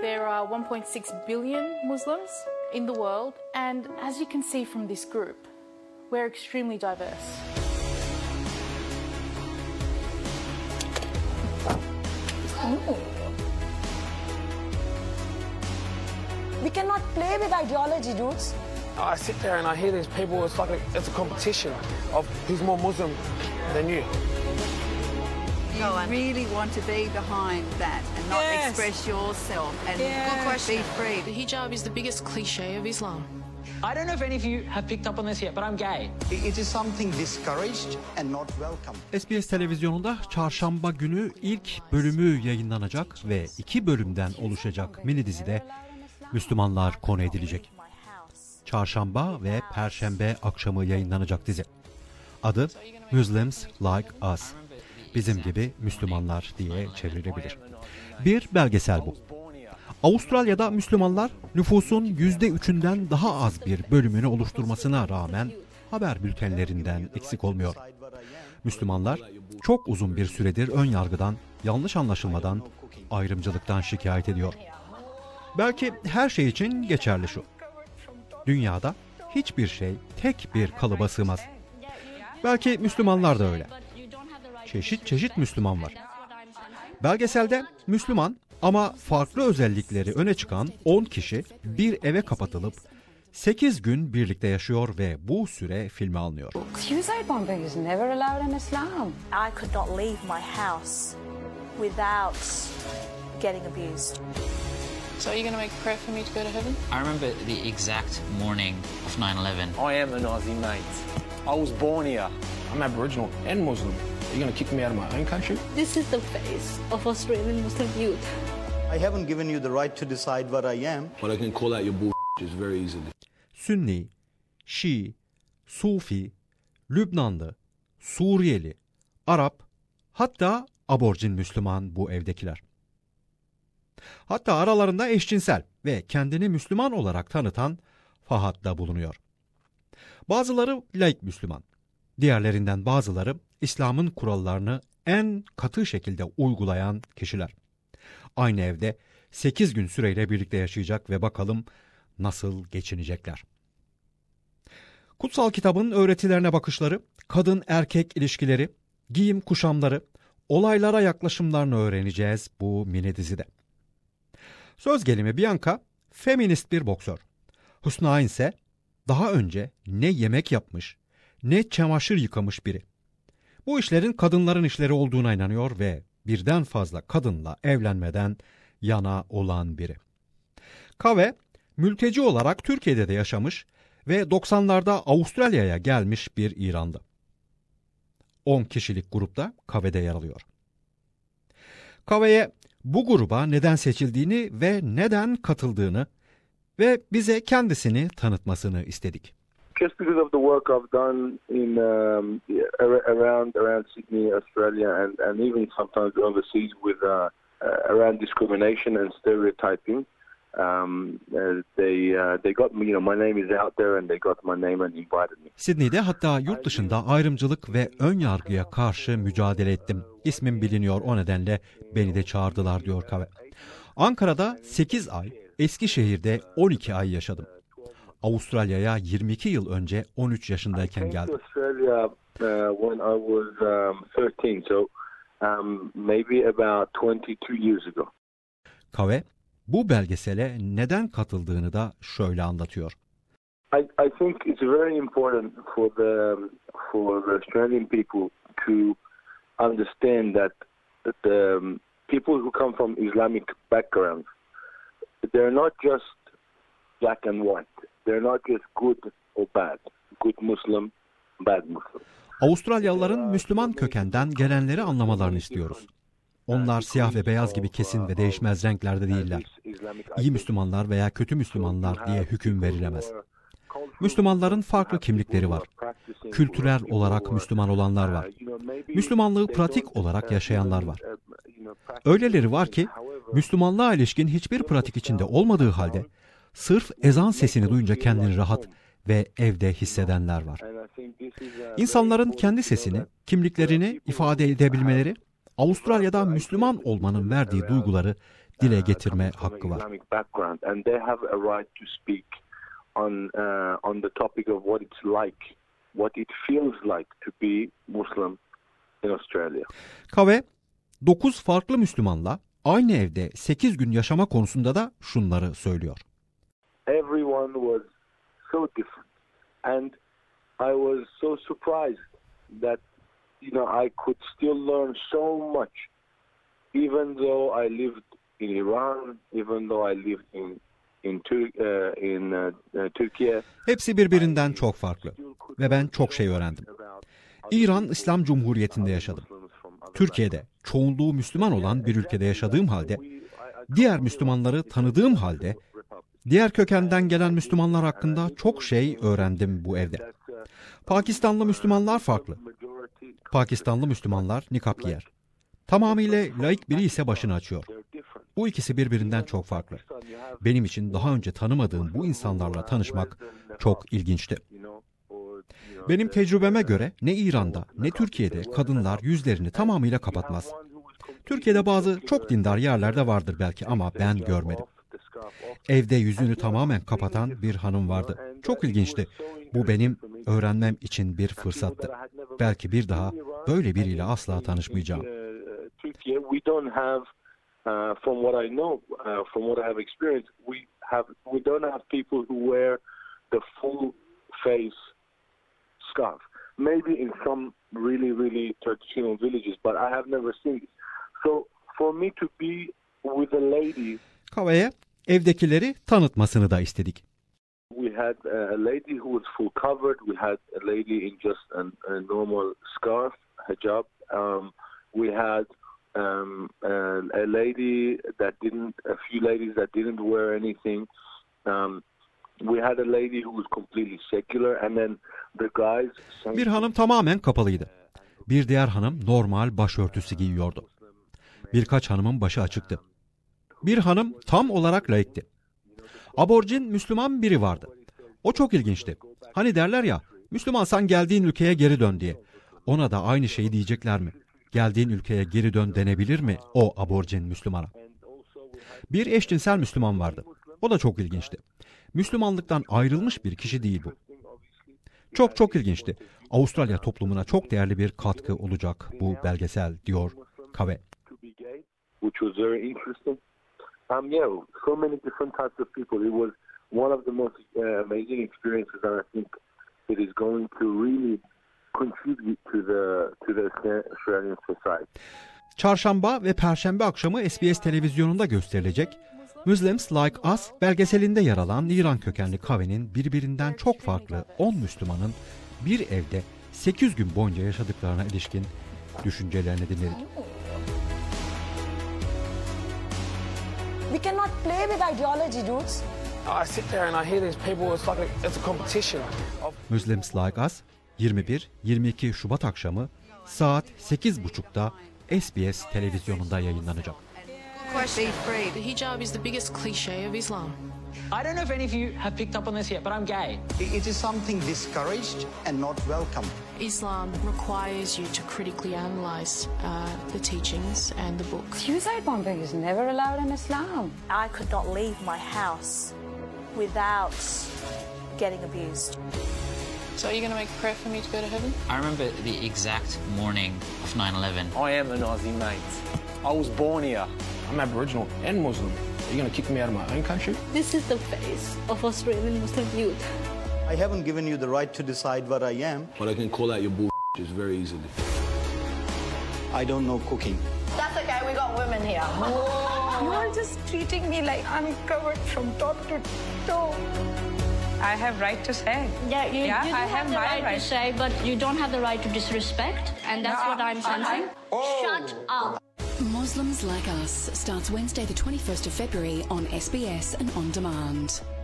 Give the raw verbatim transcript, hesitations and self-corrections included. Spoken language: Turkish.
There are one point six billion Muslims in the world, and as you can see from this group, we're extremely diverse. Oh. We cannot play with ideology, dudes. I sit there and I hear these people, it's like a, it's a competition of who's more Muslim than you. You really want to be behind that and not yes. express yourself and yes. be free. The hijab is the biggest cliche of Islam. I don't know if any of you have picked up on this yet, but I'm gay. It is something discouraged and not welcome. S B S televizyonunda çarşamba günü ilk bölümü yayınlanacak ve iki bölümden oluşacak mini dizide Müslümanlar konu edilecek. Çarşamba ve Perşembe akşamı yayınlanacak dizi. Adı Muslims Like Us. Bizim gibi Müslümanlar diye çevrilebilir. Bir belgesel bu. Avustralya'da Müslümanlar nüfusun yüzde üçünden daha az bir bölümünü oluşturmasına rağmen haber bültenlerinden eksik olmuyor. Müslümanlar çok uzun bir süredir ön yargıdan, yanlış anlaşılmadan, ayrımcılıktan şikayet ediyor. Belki her şey için geçerli şu. Dünyada hiçbir şey tek bir kalıba sığmaz. Belki Müslümanlar da öyle. Çeşit çeşit Müslüman var. Belgeselde Müslüman ama farklı özellikleri öne çıkan on kişi bir eve kapatılıp sekiz gün birlikte yaşıyor ve bu süre filme alınıyor. Suicide bombing is never allowed in Islam. I could not leave my house without getting abused. So are you going to make a prayer for me to go to heaven? I remember the exact morning of nine eleven. I am a Nazi, mate. I was born here. I'm Aboriginal and Muslim. Are you going to kick me out of my own country? This is the face of Australian Muslim youth. I haven't given you the right to decide what I am. But I can call out your bullshit very easily. Sünni, Şii, Sufi, Lübnanlı, Suriyeli, Arap, hatta aborjin Müslüman bu evdekiler. Hatta aralarında eşcinsel ve kendini Müslüman olarak tanıtan Fahad da bulunuyor. Bazıları laik Müslüman, diğerlerinden bazıları İslam'ın kurallarını en katı şekilde uygulayan kişiler. Aynı evde sekiz gün süreyle birlikte yaşayacak ve bakalım nasıl geçinecekler. Kutsal kitabın öğretilerine bakışları, kadın erkek ilişkileri, giyim kuşamları, olaylara yaklaşımlarını öğreneceğiz bu mini dizide. Söz gelimi Bianca, feminist bir boksör. Husna ise daha önce ne yemek yapmış, ne çamaşır yıkamış biri. Bu işlerin kadınların işleri olduğuna inanıyor ve birden fazla kadınla evlenmeden yana olan biri. Kave, mülteci olarak Türkiye'de de yaşamış ve doksanlarda Avustralya'ya gelmiş bir İranlı. on kişilik grupta Kave'de yer alıyor. Kave'ye bu gruba neden seçildiğini ve neden katıldığını ve bize kendisini tanıtmasını istedik. Just because of the work I've done in um, around around Sydney, Australia, and and even sometimes overseas with uh, uh, around discrimination and stereotyping, um, uh, they uh, they got me. You know, my name is out there, and they got my name and invited me. Sydney'de hatta yurt dışında ayrımcılık ve ön yargıya karşı mücadele ettim. İsmim biliniyor, o nedenle beni de çağırdılar diyor Kave. Ankara'da sekiz ay, Eskişehir'de on iki ay yaşadım. Avustralya'ya yirmi iki yıl önce on üç yaşındayken geldim. Australia uh, when I was um, thirteen, so um, maybe about twenty-two years ago. Kave bu belgesele neden katıldığını da şöyle anlatıyor. I, I think it's very important for the for the Australian people to understand that the um, people who come from Islamic backgrounds, they're not just black and white. They're not just good or bad. Good Muslim, bad Muslim. Avustralyalıların Müslüman kökenden gelenleri anlamalarını istiyoruz. Onlar siyah ve beyaz gibi kesin ve değişmez renklerde değiller. İyi Müslümanlar veya kötü Müslümanlar diye hüküm verilemez. Müslümanların farklı kimlikleri var. Kültürel olarak Müslüman olanlar var. Müslümanlığı pratik olarak yaşayanlar var. Öyleleri var ki Müslümanlığa ilişkin hiçbir pratik içinde olmadığı halde sırf ezan sesini duyunca kendini rahat ve evde hissedenler var. İnsanların kendi sesini, kimliklerini ifade edebilmeleri, Avustralya'da Müslüman olmanın verdiği duyguları dile getirme hakkı var. And they have a right to speak on uh, on the topic of what it's like, what it feels like to be Muslim in Australia. Kave, dokuz farklı Müslümanla aynı evde sekiz gün yaşama konusunda da şunları söylüyor. Everyone was so different, and I was so surprised that, you know, I could still learn so much, even though I lived in Iran, even though I lived in in, Tur uh, in uh, Türkiye. Hepsi birbirinden çok farklı ve ben çok şey öğrendim. İran İslam Cumhuriyeti'nde yaşadım. Türkiye'de çoğunluğu Müslüman olan bir ülkede yaşadığım halde, diğer Müslümanları tanıdığım halde, diğer kökenden gelen Müslümanlar hakkında çok şey öğrendim bu evde. Pakistanlı Müslümanlar farklı. Pakistanlı Müslümanlar nikap giyer. Tamamıyla laik biri ise başını açıyor. Bu ikisi birbirinden çok farklı. Benim için daha önce tanımadığım bu insanlarla tanışmak çok ilginçti. Benim tecrübeme göre ne İran'da ne Türkiye'de kadınlar yüzlerini tamamıyla kapatmaz. Türkiye'de bazı çok dindar yerlerde vardır belki ama ben görmedim. Evde yüzünü tamamen kapatan bir hanım vardı. Çok ilginçti. Bu benim öğrenmem için bir fırsattı. Belki bir daha böyle biriyle asla tanışmayacağım. Uh, from what I know, uh, from what I have experienced, we have we don't have people who wear the full face scarf. Maybe in some really really traditional villages, but I have never seen it. So for me to be with a lady, Kave'ye evdekileri tanıtmasını da istedik. We had a lady who was full covered. We had a lady in just a, a normal scarf, hijab. Um, we had Um, uh, a lady that didn't, a few ladies that didn't wear anything. Um, we had a lady who was completely secular, and then the guys. Bir hanım tamamen kapalıydı. Bir diğer hanım normal başörtüsü giyiyordu. Birkaç hanımın başı açıktı. Bir hanım tam olarak laikti. Aborjin Müslüman biri vardı. O çok ilginçti. Hani derler ya, Müslümansan geldiğin ülkeye geri dön diye. Ona da aynı şeyi diyecekler mi? Geldiğin ülkeye geri dön denebilir mi o aborjin Müslümana? Bir eşcinsel Müslüman vardı. O da çok ilginçti. Müslümanlıktan ayrılmış bir kişi değil bu. Çok çok ilginçti. Avustralya toplumuna çok değerli bir katkı olacak bu belgesel, diyor Kave. Which was very interesting. Um, yeah, so many different types of people. It was one of the most uh, amazing experiences, and I think it is going to really contribute to the to the Australian society. Çarşamba ve Perşembe akşamı S B S televizyonunda gösterilecek Muslims Like Us belgeselinde yer alan İran kökenli Kave'nin birbirinden çok farklı on Müslümanın bir evde sekiz gün boyunca yaşadıklarına ilişkin düşüncelerini dinledik. We cannot play with ideology, dudes. I sit there and I hear these people. It's like a, it's a competition. Muslims Like Us yirmi bir yirmi iki Şubat akşamı saat sekiz buçukta S B S televizyonunda yayınlanacak. The hijab is the biggest cliche of Islam. I don't know if any of you have picked up on this yet, but I'm gay. It is something discouraged and not welcome. Islam requires you to critically analyze uh, the teachings and the book. Suicide bombing is never allowed in Islam. I could not leave my house without getting abused. So are you going to make a prayer for me to go to heaven? I remember the exact morning of nine eleven. I am a Nazi, mate. I was born here. I'm Aboriginal and Muslim. Are you going to kick me out of my own country? This is the face of Australian Muslim youth. I haven't given you the right to decide what I am. But I can call out your bull just very easily. I don't know cooking. That's okay, we got women here. Whoa. You are just treating me like I'm covered from top to toe. I have right to say. Yeah, you, yeah, you do I have, have the my right, right to say, but you don't have the right to disrespect, and that's No, what I'm sensing. Oh. Shut up. Muslims Like Us starts Wednesday the twenty-first of February on S B S and on demand.